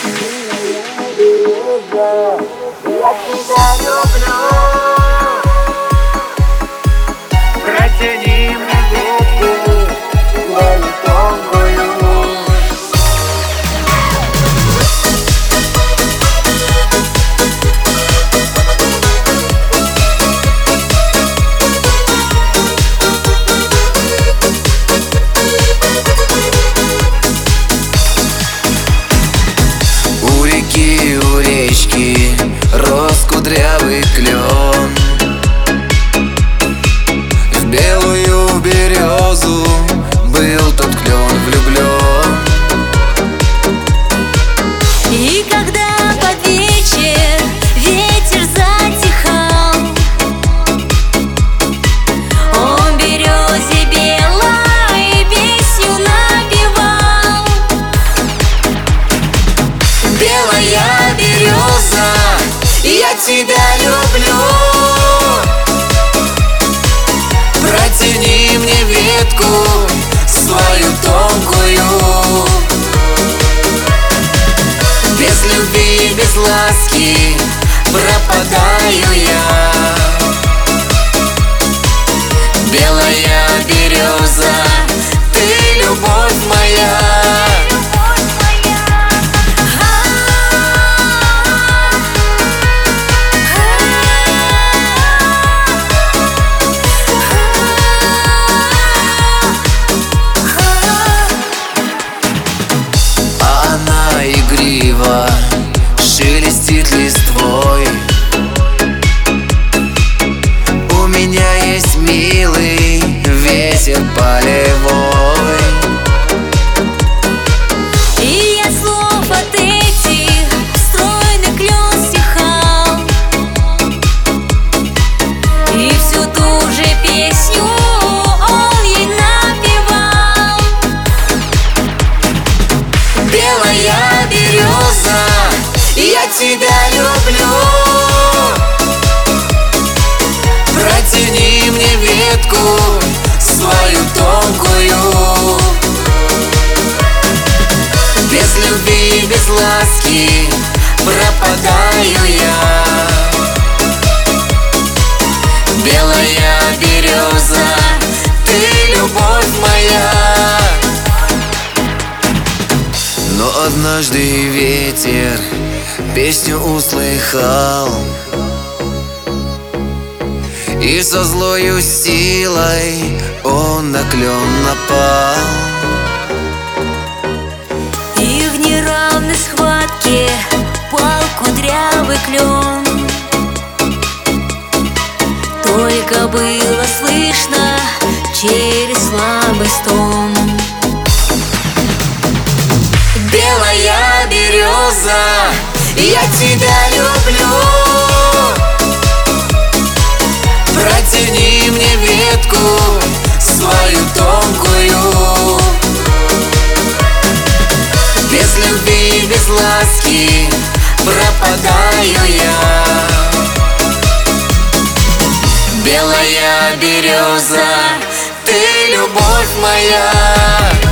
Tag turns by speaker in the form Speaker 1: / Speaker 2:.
Speaker 1: Я тебя люблю. Протяни мне руку твою тонкую.
Speaker 2: У реки, у речки рос кудрявый клен. В белую березу был тот клен влюблен.
Speaker 3: И когда под вечер ветер затихал, он березе белой песню напевал.
Speaker 2: Белая береза, я тебя люблю. Протяни мне ветку свою тонкую. Без любви, без ласки пропадаю я. Белая береза, ты любовь моя. Игриво шелестит листвой. У меня есть милый ветер полевой.
Speaker 3: И от слов от этих стройный клен стихал, и всю ту же песню он ей напевал.
Speaker 2: Белая береза, я тебя люблю. Протяни мне ветку свою тонкую. Без любви, без ласки пропадаю я. Белая береза, ты любовь моя. Но однажды ветер песню услыхал, и со злою силой он на клен напал.
Speaker 3: И в неравной схватке пал кудрявый клен. Только было слышно через слабый стон.
Speaker 2: Белая береза, я тебя люблю. Протяни мне ветку свою тонкую. Без любви, без ласки пропадаю я. Белая береза, ты любовь моя.